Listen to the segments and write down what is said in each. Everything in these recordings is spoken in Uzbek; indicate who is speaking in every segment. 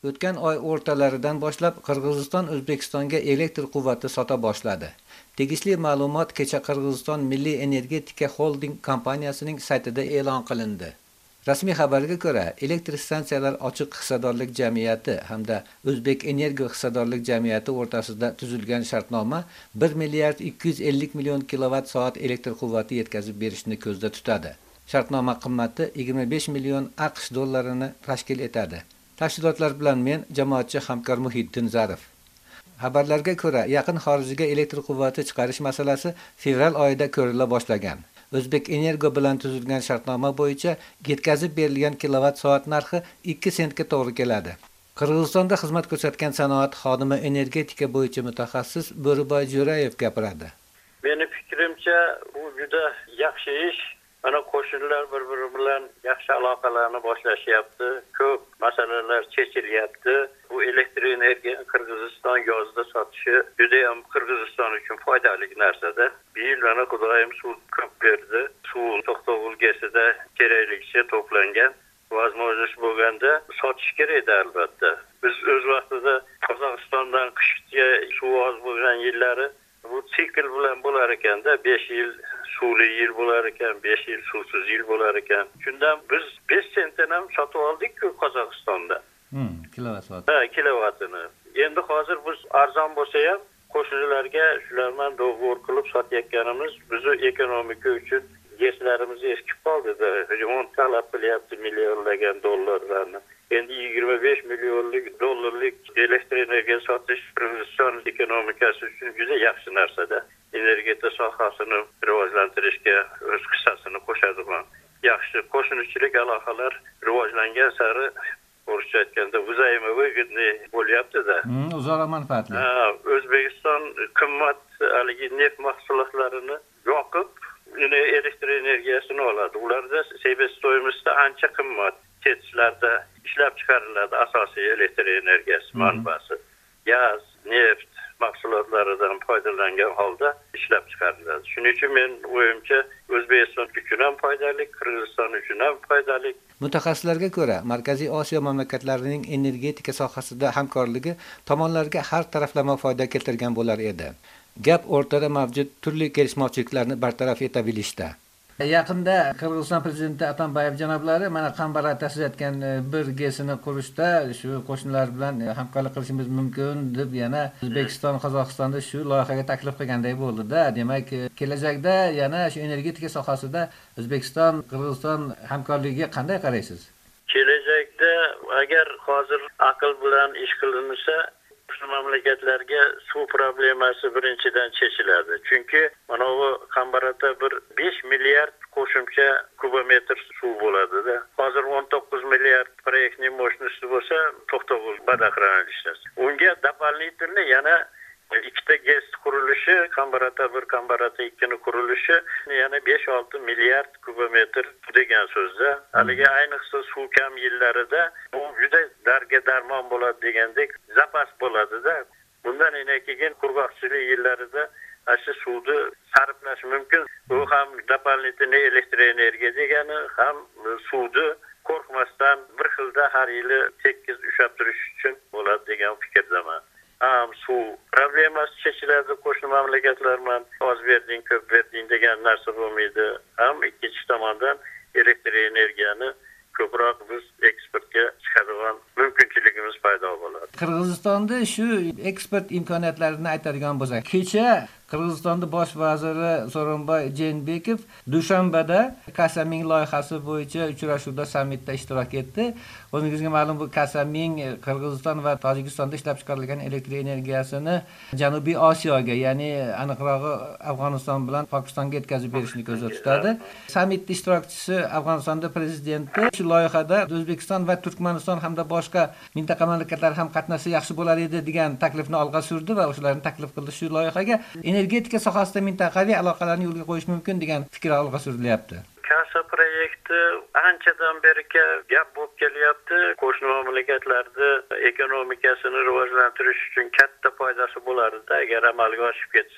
Speaker 1: O'tgan oy o'rtalaridan boshlab Qirg'iziston O'zbekistonga elektr quvvati sota boshladi. Tegishli ma'lumot kecha Qirg'iziston Milliy energetika holding kompaniyasining saytida e'lon qilindi. Rasmiy xabarga ko'ra, elektr stansiyalar ochiq hissadorlik jamiyati hamda O'zbek Energo hissadorlik jamiyati o'rtasida tuzilgan shartnoma 1 milliard 250 million kilovat soat elektr quvvati yetkazib berishni ko'zda tutadi. Shartnoma qimmati 25 million AQSh dollarini tashkil etadi. Tafsilotlar bilan men jamoatchi hamkor Muhiddin Zarif. Xabarlarga ko'ra, yaqin xorijga elektr quvvati chiqarish masalasi fevral oyida ko'rila boshlagan. O'zbek Energo bilan tuzilgan shartnoma bo'yicha yetkazib berilgan kilovat soat narxi 2 sentga to'g'ri keladi. Qirg'izistonda xizmat ko'rsatgan sanoat xodimi energetika bo'yicha mutaxassis Bo'riboy Jo'rayev gapiradi.
Speaker 2: Meni fikrimcha, bu juda yaxshi ish. Mana qo'shnilar bir-biri bilan yaxshi aloqalarni boshlashyapti. Ko'p masalalar chechilyapti. Bu elektr energiya Qirg'iziston yozda sotishi juda ham Qirg'iziston uchun foydali narsada. Bir yil mana Xudoyim suv ko'p berdi. Suv to'xtovulgasida kerakligicha to'plangan. Vazmo'jiz bo'lganda sotish kerak edi albatta. Biz o'z vaqtida Qozog'istondan qishga suv oz bo'lgan yillari bu sikl bilan bo'lar ekanda, 5 yil suvli yil bo'lar ekan, 5 yil suvsiz yil bo'lar ekan. Shundan biz 5 sentdan ham sotib oldik-ku Qozog'istonda.
Speaker 1: Kilovat soat.
Speaker 2: Kilovatini. Endi hozir biz arzon bo'lsa ham qo'shnilarga shulardan do'g'or qilib sotayotganimiz bizning ekonomika uchun geslarimiz eskib qoldi-da. Remont talab qilyapti millionlagan dollarlarni. Endi 25 millionlik dollarlik elektr energiya sotish Qirg'iziston ekonomikasi uchun juda yaxshi narsada. Energetika sohasini rivojlantirishga o'z hissasini qo'shadi. Yaxshi qo'shnichilik aloqalar rivojlangan sari o'rishcha aytganda взаимовыгодный bo'lyapti-da.
Speaker 1: O'zaro manfaatli.
Speaker 2: O'zbekiston qimmat haligi neft mahsulotlarini yoqib, elektr energiyasini oladi. Ularda себестоимость ancha qimmat. Chetlarda ishlab chiqariladi asosiy elektr energiyasi manbasi. Gaz, neft mahsulotlaridan foydalangan holda ishlab chiqariladi. Shuning uchun men o'yimcha O'zbekiston uchun ham foydali, Qirg'iziston uchun ham foydali.
Speaker 1: Mutaxassislarga ko'ra, Markaziy Osiyo mamlakatlarining energetika sohasida hamkorligi tomonlarga har taraflama foyda keltirgan bo'lar edi. Gap o'rtada mavjud turli kelishmovchiliklarni bartaraf eta bilishda. Yaqinda Qirg'iziston prezidenti Atambayev janoblari mana Qambara ta'sislayotgan birgesini qurishda shu qo'shnilar bilan hamkorlik qilishimiz mumkin deb yana O'zbekiston, Qozog'istonda shu loyihaga taklif qilganday bo'ldi-da. Demak, kelajakda yana shu energetika sohasida O'zbekiston, Qirg'iziston hamkorligiga qanday qaraysiz?
Speaker 2: Kelajakda agar hozir aql bilan ish qilinsa, shu mamlakatlarga suv problemasi birinchidan chechiladi. Chunki mana bu Qambarada bir 5 milliard qo'shimcha kubometr suv bo'ladi-da. Hozir 19 milliard proyektning mощности bo'lsa, To'xtovul badaqranilishasiz. Unga дополнительно yana ikkita GES qurilishi, Qambarada 1, Qambarada 2 ni qurilishi yana 5-6 milliard kubometr degan so'zda. Haligi ayniqsa suv kam yillarida bu juda darga darmon bo'ladi degandek zapas bo'ladi-da. Bundan keyin qurg'oqchilik yillarida shu suvni sarflash mumkin. Bu ham дополнительный elektr energiya degani, ham suvni qo'rqmasdan bir xilda har yili tekis ushlab turish uchun bo'ladi degan fikrdaman. Suv problemasi chechiladi qo'shni mamlakatlar bilan oz berding, ko'p berding degan narsa bo'lmaydi. Ham ikkinchi tomondan elektr energiyani ko'proq biz eksportga chiqaradigan mumkinchiligimiz paydo bo'ladi.
Speaker 1: Qirg'izistonda shu eksport imkoniyatlarini aytadigan bo'lsak, kecha Qirg'izistonda bosh vaziri So'ronboy Jeenbekov Dushanbada Kasaming loyihasi bo'yicha uchrashuvda sammitda ishtirok etdi. O'zingizga ma'lum, bu Kasaming Qirg'iziston va Tojikistonda ishlab chiqarilgan elektr energiyasini Janubiy Osiyoga, ya'ni aniqrog'i Afg'oniston bilan Pokistonga yetkazib berishni ko'zda tutadi. Sammit ishtirokchisi Afg'onistonda prezidenti shu loyihada O'zbekiston va Turkmaniston hamda boshqa mintaqa mamlakatlar ham qatnashsa yaxshi bo'lar edi degan taklifni olg'a surdi va o'shalarni taklif qildi shu loyihaga. Energetika sohasida mintaqaviy aloqalarni yo'lga qo'yish mumkin degan fikr olg'a surilyapti.
Speaker 2: Kasa proyekti anchadan beri gap bo'lib kelyapti. Qo'shni mamlakatlarda ekonomikasini rivojlantirish uchun katta foydasi bo'lardi agar amalga oshib ketsa.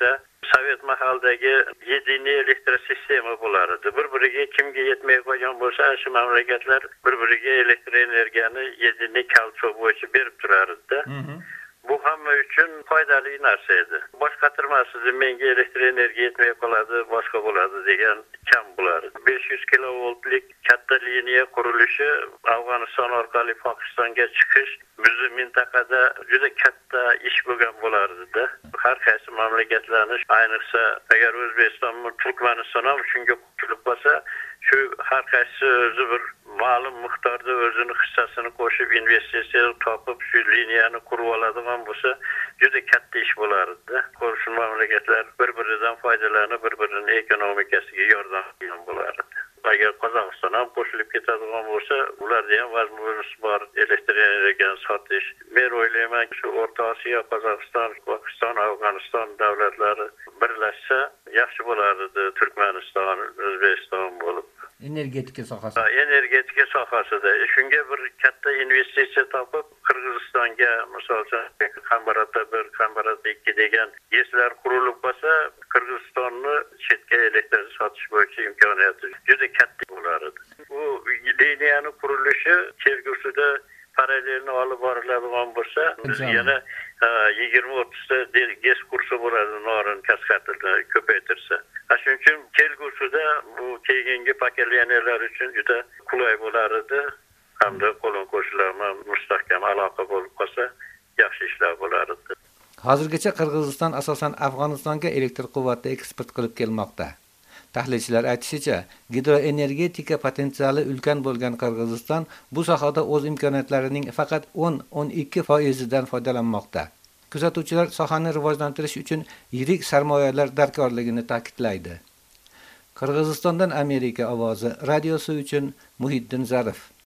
Speaker 2: Sovet mahaldagi yediniy elektr sistema bo'lar edi. Bir-biriga kimga yetmay qolgan bo'lsa, shu mamlakatlar bir-biriga elektr energiyani yediniy kalcho bo'yicha berib turar edi. Bu hamma uchun foydali narsa edi. Boshqatirmasiz menga elektr energiya yetmay qoladi, boshqa bo'ladi degan kam bo'lar edi. 500 kilovoltlik katta liniya qurilishi, Afg'oniston orqali Pokistonga chiqish bizni mintaqada juda katta ish bo'lgan bo'lardi-da. Har qaysi mamlakatlarni, ayniqsa agar O'zbekiston, Turkmaniston ham shunga qo'shilib qolsa, shu har qaysi o'zi bir ma'lum miqdorda o'zini hissasini qo'shib investitsiya topib shu liniyani qurib oladigan bo'lsa, juda katta ish bo'lardi. Qo'shni mamlakatlar bir-biridan foydalanib, bir-birining ekonomikasiga yordam qilgan bo'lardi. Agar Qozog'iston ham qo'shilib ketadigan bo'lsa, ularda ham vazminimiz bor elektr energiyani sotish. Men o'ylayman, shu O'rta Osiyo, Qozog'iston, Pokiston, Afg'oniston davlatlari birlashsa yaxshi bo'lardi. Turkmaniston, O'zbekiston bo'lib.
Speaker 1: Energetika sohasida.
Speaker 2: Energetika sohasida shunga bir katta investitsiya topib, Qirg'izistonga masalan Kambarata 1, Kambarata 2 degan GESlar qurilib qolsa, Qirg'izistonni chetga elektr sotish bo'yicha imkoniyati juda katta bo'lardi. Bu liniyani qurilishi kelgusida parallelni olib boriladigan bo'lsa, biz yana 20-30 ta GES kursi bo'ladi, Norin kaskadini ko'paytirsa. Shuning uchun kelgusida bu keyingi pokoleniyalar uchun juda qulay bo'lardi. Hamda qo'lon qo'shilma mustahkam aloqa bo'lib qolsa, yaxshi ishlar bo'lardi.
Speaker 1: Hozirgacha Qirg'iziston asosan Afg'onistonga elektr quvvatni eksport qilib kelmoqda. Tahlilchilar aytishicha, gidroenergetika potensiali ulkan bo'lgan Qirg'iziston bu sohada o'z imkoniyatlarining faqat 10-12% dan foydalanmoqda. Kuzatuvchilar sohani rivojlantirish uchun yirik sarmoyalar darkorligini ta'kidlaydi. Qirg'izistondan Amerika ovozi radiosi uchun Muhiddin Zarif.